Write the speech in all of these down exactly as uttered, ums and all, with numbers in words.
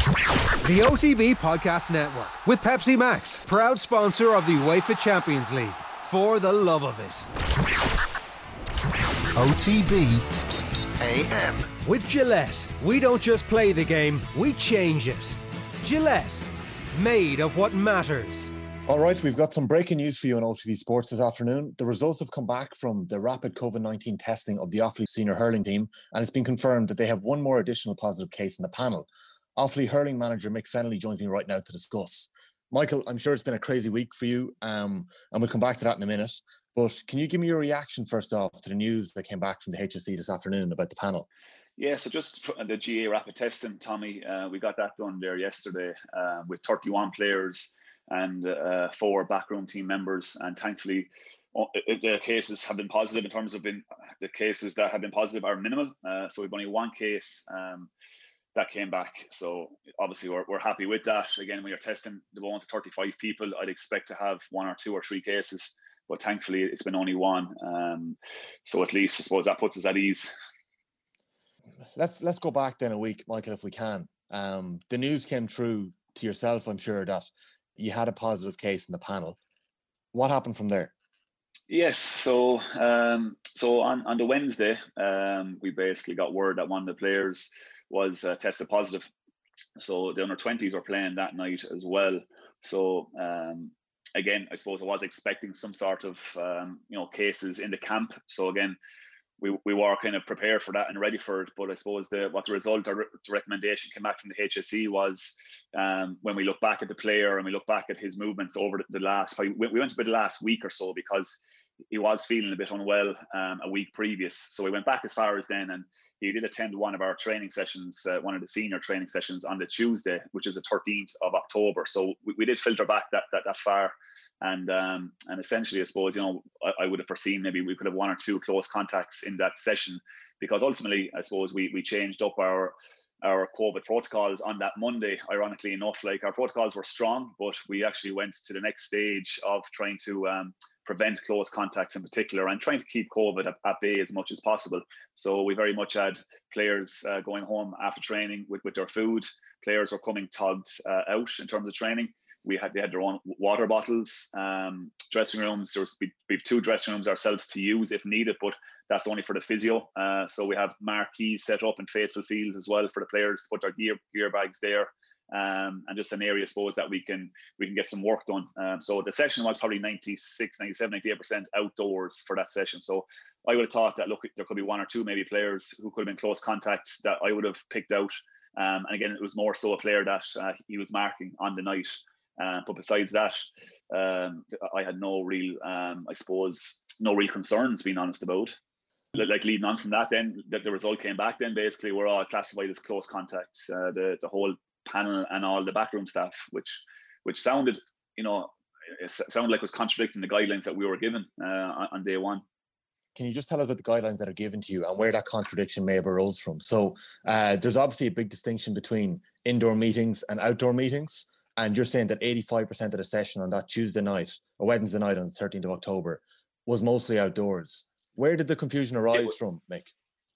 The O T B Podcast Network, with Pepsi Max, proud sponsor of the UEFA Champions League. For the love of it. O T B A M. With Gillette, we don't just play the game, we change it. Gillette, made of what matters. All right, we've got some breaking news for you on O T B Sports this afternoon. The results have come back from the rapid COVID nineteen testing of the Offaly senior hurling team, and it's been confirmed that they have one more additional positive case in the panel. Offaly hurling manager Mick Fennelly joins me right now to discuss. Michael, I'm sure it's been a crazy week for you, um, and we'll come back to that in a minute. But can you give me your reaction first off to the news that came back from the H S C this afternoon about the panel? Yeah, so just the G A rapid testing, Tommy, uh, we got that done there yesterday uh, with thirty-one players and uh, four backroom team members, and thankfully the cases have been positive in terms of been, the cases that have been positive are minimal. Uh, so we've only one case um, that came back. So obviously we're, we're happy with that. Again, when you're testing the bones of thirty-five people, I'd expect to have one or two or three cases, but thankfully it's been only one. Um, so at least I suppose that puts us at ease. Let's let's go back then a week, Michael, if we can. Um, the news came through to yourself, I'm sure, that you had a positive case in the panel. What happened from there? Yes, so um, so on, on the Wednesday, um, we basically got word that one of the players was uh, tested positive. So the under twenties were playing that night as well. So um, again, I suppose I was expecting some sort of um, you know cases in the camp. So again, we we were kind of prepared for that and ready for it. But I suppose the what the result or the recommendation came back from the H S C was um, when we look back at the player and we look back at his movements over the, the last, we went about the last week or so because he was feeling a bit unwell um, a week previous. So we went back as far as then, and he did attend one of our training sessions, uh, one of the senior training sessions on the Tuesday, which is the thirteenth of October. So we, we did filter back that that, that far. And um, and essentially, I suppose, you know, I, I would have foreseen maybe we could have one or two close contacts in that session, because ultimately, I suppose we we changed up our our COVID protocols on that Monday. Ironically enough, like our protocols were strong, but we actually went to the next stage of trying to um, prevent close contacts in particular and trying to keep COVID at, at bay as much as possible. So we very much had players uh, going home after training with, with their food. Players were coming tugged uh, out in terms of training. We had they had their own water bottles, um, dressing rooms. There was, we, we have two dressing rooms ourselves to use if needed, but that's only for the physio. Uh, so we have marquees set up in faithful fields as well for the players to put their gear gear bags there, um, and just an area, I suppose, that we can we can get some work done. Um, so the session was probably ninety-six, ninety-seven, ninety-eight percent outdoors for that session. So I would have thought that look, there could be one or two maybe players who could have been close contact that I would have picked out. Um, and again, it was more so a player that uh, he was marking on the night. Uh, but besides that, um, I had no real, um, I suppose, no real concerns, being honest about. Like leading on from that, then that the result came back. Then basically, we're all classified as close contacts. Uh, the the whole panel and all the backroom staff, which which sounded, you know, it sounded like it was contradicting the guidelines that we were given uh, on, on day one. Can you just tell us about the guidelines that are given to you and where that contradiction may have arose from? So uh, there's obviously a big distinction between indoor meetings and outdoor meetings. And you're saying that eighty-five percent of the session on that Tuesday night or Wednesday night on the thirteenth of October was mostly outdoors. Where did the confusion arise was, from, Mick?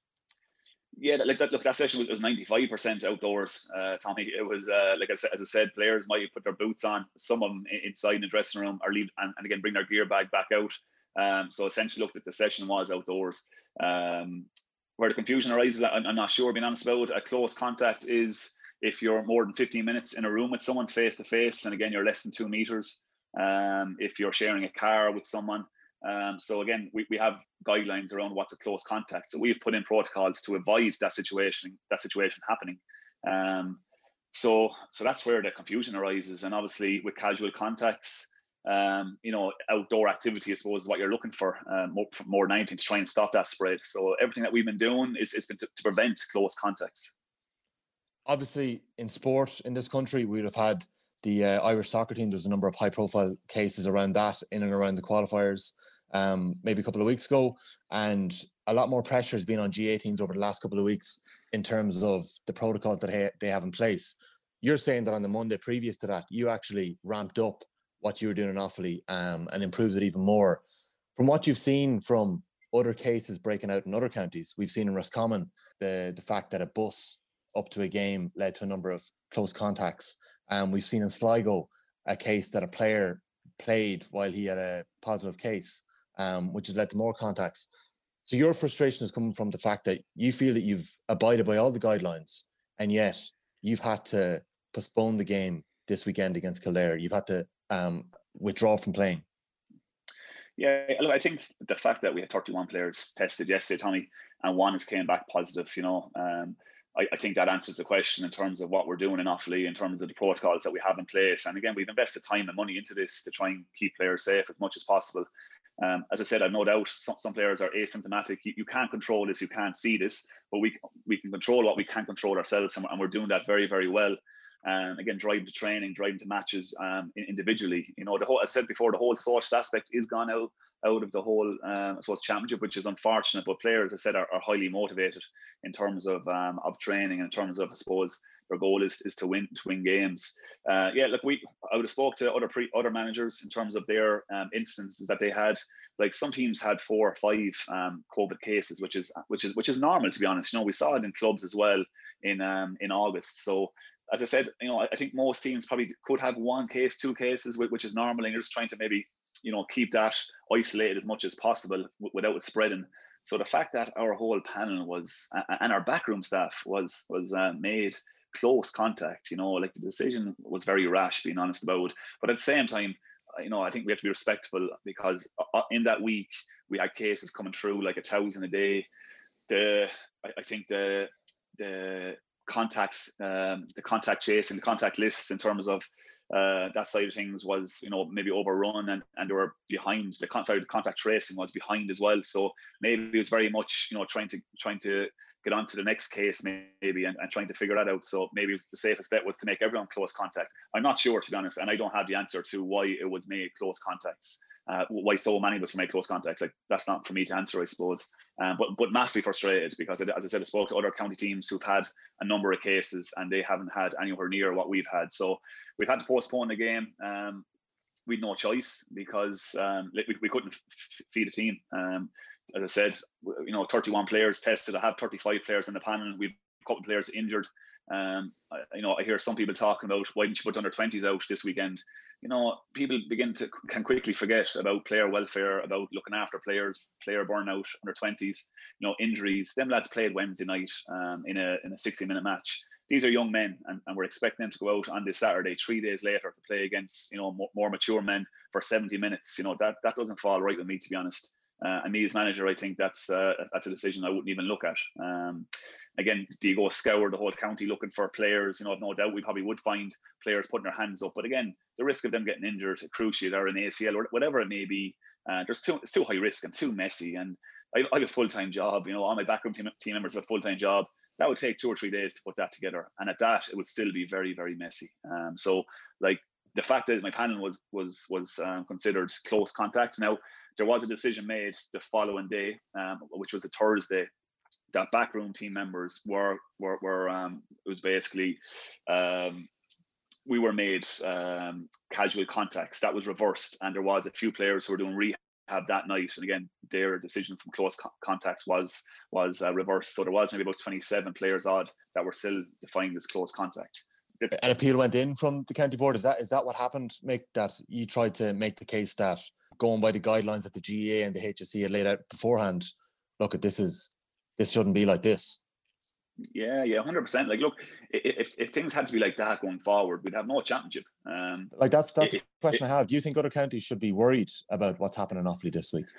Yeah, like that. Look, that session was, was ninety-five percent outdoors, uh, Tommy. It was uh, like I said, as I said, players might put their boots on, some of them inside in the dressing room, or leave and, and again bring their gear bag back out. Um, so essentially, looked at the session was outdoors. Um, where the confusion arises, I'm, I'm not sure. Being honest about a close contact is if you're more than fifteen minutes in a room with someone face to face, and again, you're less than two meters. Um, if you're sharing a car with someone. Um, so again, we, we have guidelines around what's a close contact. So we've put in protocols to avoid that situation, that situation happening. Um, so, so that's where the confusion arises. And obviously with casual contacts, um, you know, outdoor activity, I suppose, is what you're looking for, um, more, more than anything to try and stop that spread. So everything that we've been doing is, is been to, to prevent close contacts. Obviously, in sport in this country, we'd have had the uh, Irish soccer team. There's a number of high-profile cases around that, in and around the qualifiers, um, maybe a couple of weeks ago. And a lot more pressure has been on G A teams over the last couple of weeks in terms of the protocols that ha- they have in place. You're saying that on the Monday previous to that, you actually ramped up what you were doing in Offaly um, and improved it even more. From what you've seen from other cases breaking out in other counties, we've seen in Roscommon the, the fact that a bus up to a game led to a number of close contacts. And we've seen in Sligo a case that a player played while he had a positive case, um, which has led to more contacts. So your frustration is coming from the fact that you feel that you've abided by all the guidelines, and yet you've had to postpone the game this weekend against Kildare. You've had to um, withdraw from playing. Yeah, look, I think the fact that we had thirty-one players tested yesterday, Tommy, and one has came back positive, you know, um, I, I think that answers the question in terms of what we're doing in Offaly, in terms of the protocols that we have in place. And again, we've invested time and money into this to try and keep players safe as much as possible. Um, as I said, I've no doubt some, some players are asymptomatic. You, you can't control this, you can't see this, but we we can control what we can control ourselves, and, and we're doing that very, very well. Um, again, driving to training, driving to matches um, individually. You know, the whole, as I said before, the whole social aspect is gone out out of the whole, um, I suppose, championship, which is unfortunate. But players, as I said, are, are highly motivated in terms of um, of training, in terms of, I suppose, their goal is is to win to win games. Uh, yeah, look, we I would have spoke to other pre, other managers in terms of their um, instances that they had. Like some teams had four or five um, COVID cases, which is which is which is normal, to be honest. You know, we saw it in clubs as well in um, in August. So, as I said, you know, I think most teams probably could have one case, two cases, which is normal, and you're just trying to maybe, you know, keep that isolated as much as possible without it spreading. So the fact that our whole panel was, and our backroom staff was was uh, made close contact, you know, like the decision was very rash, being honest about. But at the same time, you know, I think we have to be respectful, because in that week we had cases coming through like a thousand a day. The I think the the contact um, the contact chasing, the contact lists in terms of uh, that side of things was, you know, maybe overrun, and, and they were behind. The con- sorry, the contact tracing was behind as well. So maybe it was very much, you know, trying to trying to get on to the next case maybe, and, and trying to figure that out. So maybe it was the safest bet was to make everyone close contact. I'm not sure, to be honest, and I don't have the answer to why it was made close contacts. Uh, why so many of us made close contacts. Like, that's not for me to answer, I suppose. Um, but but massively frustrated, because, as I said, I spoke to other county teams who've had a number of cases and they haven't had anywhere near what we've had. So we've had to postpone the game. Um, we'd no choice, because um, we, we couldn't f- feed a team. Um, as I said, you know, thirty-one players tested. I have thirty-five players in the panel. We've a couple of players injured. Um, I, you know, I hear some people talking about, why didn't you put under twenties out this weekend? You know, people begin to can quickly forget about player welfare, about looking after players, player burnout, under twenties, you know, injuries. Them lads played Wednesday night um, in a in a sixty minute match. These are young men, and, and we're expecting them to go out on this Saturday, three days later, to play against, you know, more, more mature men for seventy minutes. You know, that that doesn't fall right with me, to be honest. Uh, and me as manager, I think that's uh, that's a decision I wouldn't even look at. Um, again, do you go scour the whole county looking for players? You know, I've no doubt we probably would find players putting their hands up. But again, the risk of them getting injured, a cruciate or an A C L or whatever it may be, uh, there's too it's too high risk and too messy. And I, I have a full time job. You know, all my backroom team, team members have a full time job. That would take two or three days to put that together, and at that, it would still be very, very messy. Um, so, like, the fact is, my panel was was was um, considered close contact. Now, there was a decision made the following day, um, which was a Thursday, that backroom team members were were were um, it was basically um, we were made um, casual contacts. That was reversed, and there was a few players who were doing rehab that night, and again, their decision from close co- contacts was was uh, reversed. So there was maybe about twenty-seven players odd that were still defined as close contact. An appeal went in from the county board. Is that is that what happened, Mick? That you tried to make the case that, going by the guidelines that the G A A and the H S C had laid out beforehand, look, at this is this shouldn't be like this. Yeah, yeah, one hundred percent. Like, look, if if things had to be like that going forward, we'd have no championship. Um, like that's that's it, the question it, I have. Do you think other counties should be worried about what's happening in Offaly this week?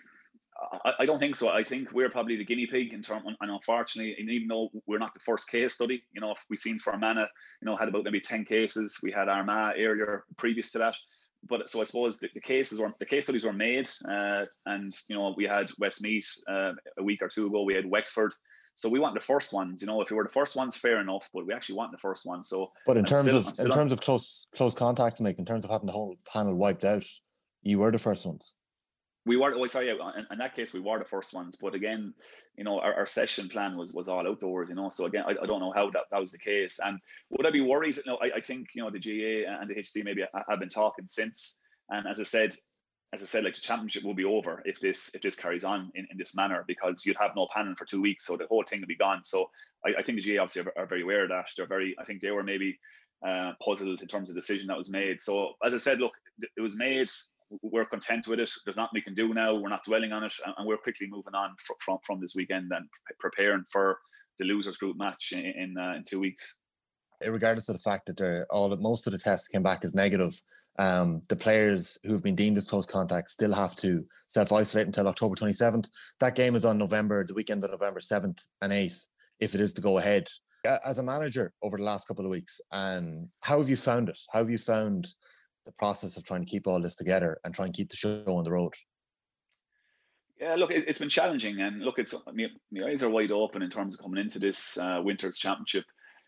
I, I don't think so. I think we're probably the guinea pig in terms, and unfortunately, and even though we're not the first case study, you know, if we've seen Fermanagh, you know, had about maybe ten cases. We had Armagh earlier previous to that. But so I suppose the, the cases were the case studies were made, uh, and you know, we had Westmeath uh, a week or two ago. We had Wexford. So we want the first ones, you know. If we were the first ones, fair enough. But we actually want the first one. So, but in I'm terms still, of in terms on. of close close contacts, Mick, in terms of having the whole panel wiped out, you were the first ones. We were. Oh, sorry. In, in that case, we were the first ones. But again, you know, our, our session plan was was all outdoors. You know, so again, I, I don't know how that, that was the case. And would I be worried? You know, I, I think, you know, the G A A and the H C maybe have been talking since. And as I said, as I said, like the championship will be over if this if this carries on in, in this manner, because you'd have no panel for two weeks, so the whole thing will be gone. So I, I think the G A obviously are, are very aware of that. They're very, I think they were maybe uh, puzzled in terms of the decision that was made. So as I said, look, it was made. We're content with it. There's nothing we can do now. We're not dwelling on it, and, and we're quickly moving on fr- from from this weekend and pre- preparing for the losers group match in in, uh, in two weeks. Regardless of the fact that they're all most of the tests came back as negative, um, the players who have been deemed as close contacts still have to self-isolate until October twenty-seventh. That game is on November, the weekend of November seventh and eighth, if it is to go ahead. As a manager over the last couple of weeks, and how have you found it? How have you found the process of trying to keep all this together and try and keep the show on the road? Yeah, look, it, it's been challenging, and look, it's my, my eyes are wide open in terms of coming into this uh, winter's championship.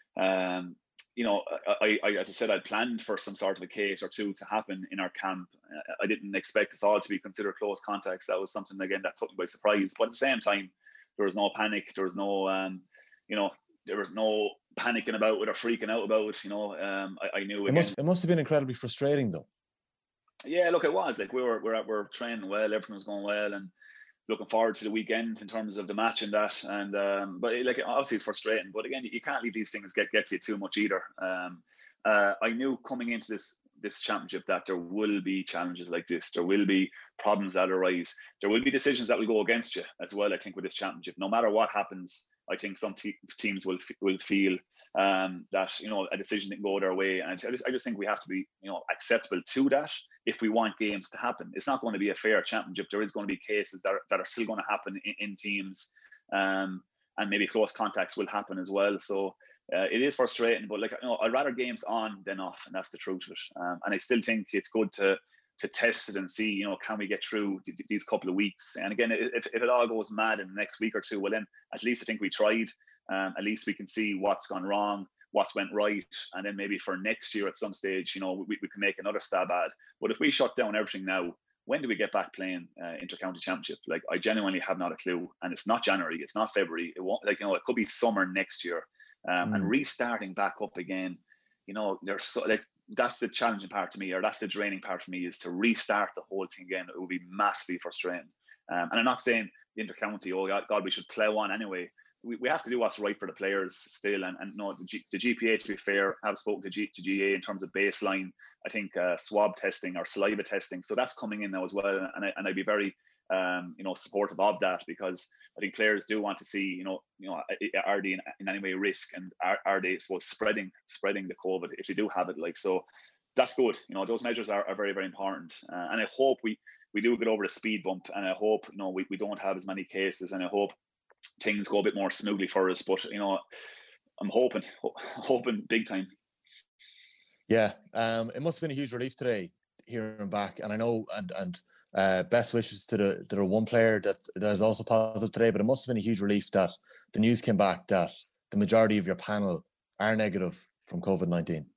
Um, you know, I, I, as I said, I planned for some sort of a case or two to happen in our camp. I didn't expect us all to be considered close contacts. That was something, again, that took me by surprise. But at the same time, there was no panic. There was no, um, you know, there was no panicking about it or freaking out about it. You know, um, I, I knew. Again, it must, it must have been incredibly frustrating, though. Yeah, look, it was like we were we're we're training well, everything was going well, and looking forward to the weekend in terms of the match and that. And um, but like obviously it's frustrating, but again, you can't leave these things get get to you too much either. Um, uh, I knew coming into this this championship that there will be challenges like this. There will be problems that arise. There will be decisions that will go against you as well. I think with this championship, no matter what happens, I think some te- teams will will feel um, that you know a decision didn't go their way, and I just, I just think we have to be you know acceptable to that if we want games to happen. It's not going to be a fair championship. There is going to be cases that are, that are still going to happen in, in teams, um, and maybe close contacts will happen as well. So uh, it is frustrating, but like you know, I'd rather games on than off, and that's the truth of it. Um, and I still think it's good to to test it and see, you know, can we get through th- these couple of weeks? And again, if, if it all goes mad in the next week or two, well then at least I think we tried. Um, at least we can see what's gone wrong, what's went right, and then maybe for next year at some stage, you know, we, we can make another stab at. But if we shut down everything now, when do we get back playing uh, inter-county championship? Like, I genuinely have not a clue. And it's not January, it's not February. It won't, like, you know, it could be summer next year. Um, mm. And restarting back up again, you know, there's so like that's the challenging part to me, or that's the draining part for me, is to restart the whole thing again. It will be massively frustrating. Um, and I'm not saying the inter-county, oh God, God, we should plough on anyway. We, we have to do what's right for the players still. And, and no, the, G, the G P A, to be fair, have spoken to, G, to G A in terms of baseline, I think uh, swab testing or saliva testing. So that's coming in now as well. And, I, and I'd be very, um, you know, supportive of that, because I think players do want to see, you know, you know, are they in, in any way risk, and are, are they supposed spreading spreading the COVID if they do have it? Like, so that's good. You know, those measures are, are very, very important. Uh, and I hope we we do get over the speed bump, and I hope, you know, we, we don't have as many cases, and I hope things go a bit more smoothly for us. But, you know, I'm hoping, hoping big time. Yeah, um, it must have been a huge relief today hearing back. And I know, and and uh, best wishes to the to the one player that that is also positive today. But it must have been a huge relief that the news came back that the majority of your panel are negative from COVID nineteen.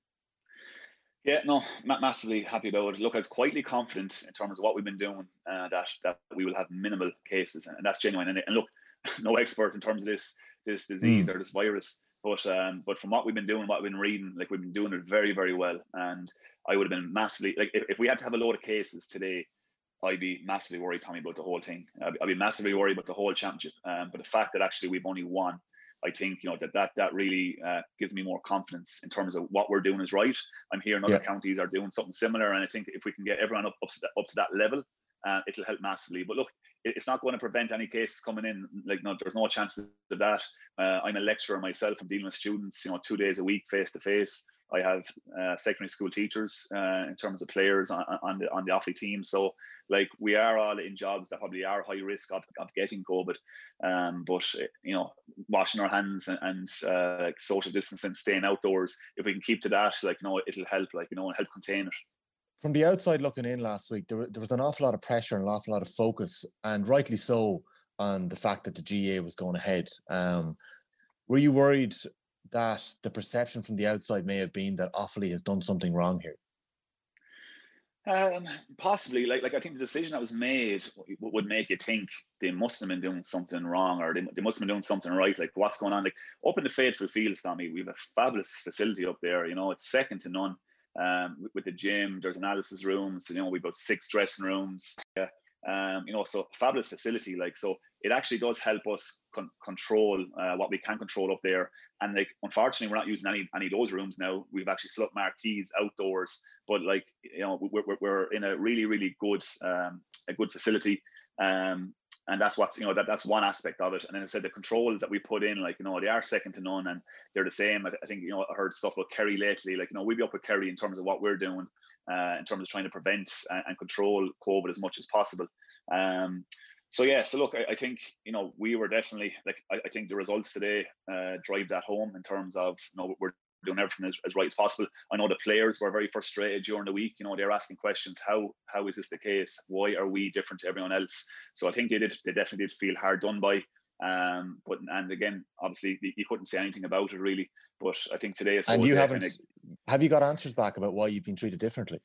Yeah, no, massively happy about it. Look, I was quietly confident in terms of what we've been doing, uh, that that we will have minimal cases, and that's genuine. And, and look, no expert in terms of this this disease mm. or this virus, but um, but from what we've been doing, what we've been reading, like, we've been doing it very, very well. And I would have been massively, like, if, if we had to have a load of cases today, I'd be massively worried, Tommy, about the whole thing. I'd, I'd be massively worried about the whole championship. Um, but the fact that actually we've only won, I think, you know, that that that really uh, gives me more confidence in terms of what we're doing is right. I'm hearing other yeah. counties are doing something similar, and I think if we can get everyone up up to that, up to that level, uh, it'll help massively. But look, it, it's not going to prevent any cases coming in. Like, no, there's no chances of that. Uh, I'm a lecturer myself. I'm dealing with students, you know, two days a week, face to face. I have uh, secondary school teachers uh, in terms of players on, on the on the Offaly team. So, like, we are all in jobs that probably are high risk of, of getting COVID. Um, but, you know, washing our hands and, and uh, like social distancing, staying outdoors, if we can keep to that, like, you know, it'll help, like, you know, and help contain it. From the outside looking in last week, there, there was an awful lot of pressure and an awful lot of focus, and rightly so, on the fact that the G A was going ahead. Um, were you worried that the perception from the outside may have been that Offaly has done something wrong here? Um, possibly. Like, like I think the decision that was made would make you think they must have been doing something wrong, or they, they must have been doing something right. Like, what's going on? Like, up in the Faithful Fields, Tommy, we have a fabulous facility up there. You know, it's second to none. Um, with, with the gym, there's analysis rooms. You know, we've got six dressing rooms. Yeah. Um, you know, so fabulous facility. Like, so it actually does help us con- control uh, what we can control up there. And like, unfortunately, we're not using any any of those rooms now. We've actually set up marquees outdoors. But like, you know, we're we're, we're in a really really good um, a good facility. Um, and that's what's, you know, that that's one aspect of it. And then I said the controls that we put in, like, you know, they are second to none, and they're the same. I, I think, you know, I heard stuff about Kerry lately. Like, you know, we'd be up with Kerry in terms of what we're doing, uh, in terms of trying to prevent and, and control COVID as much as possible. Um, so yeah, so look, I, I think, you know, we were definitely like, I, I think the results today uh, drive that home in terms of, you know, we're doing everything as, as right as possible. I know the players were very frustrated during the week. You know, they're asking questions. How how is this the case? Why are we different to everyone else? So I think they did. They definitely did feel hard done by. Um, but and again, obviously, you couldn't say anything about it really. But I think today, and you haven't. Kind of, have you got answers back about why you've been treated differently?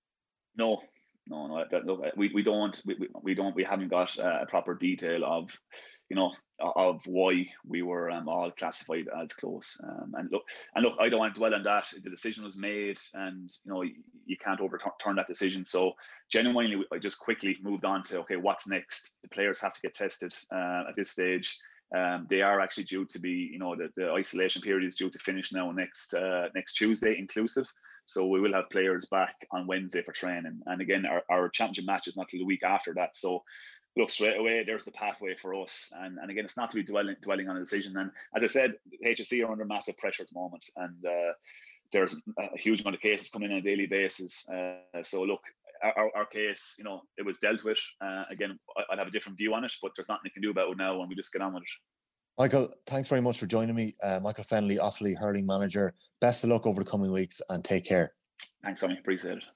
No, no, no. That, look, we we don't we, we don't we haven't got a proper detail of, you know, of why we were um, all classified as close. Um, and look, and look, I don't want to dwell on that. The decision was made, and you know, you, you can't overturn that decision. So genuinely, I just quickly moved on to, okay, what's next? The players have to get tested uh, at this stage. Um, they are actually due to be, you know, the, the isolation period is due to finish now next uh, next Tuesday inclusive. So we will have players back on Wednesday for training. And again, our, our championship match is not till the week after that. So look, straight away, there's the pathway for us. And, and again, it's not to be dwelling dwelling on a decision. And as I said, H S C are under massive pressure at the moment. And uh, there's a huge amount of cases coming in on a daily basis. Uh, so look, our, our case, you know, it was dealt with. Uh, again, I'd have a different view on it, but there's nothing you can do about it now, and we just get on with it. Michael, thanks very much for joining me. Uh, Michael Fennelly, Offaly hurling manager. Best of luck over the coming weeks, and take care. Thanks, Sonny. Appreciate it.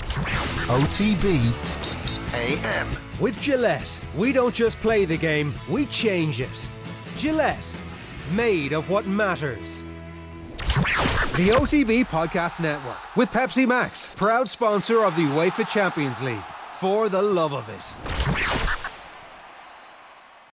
O T B A M. With Gillette, we don't just play the game, we change it. Gillette, made of what matters. The O T B Podcast Network, with Pepsi Max, proud sponsor of the UEFA Champions League, for the love of it.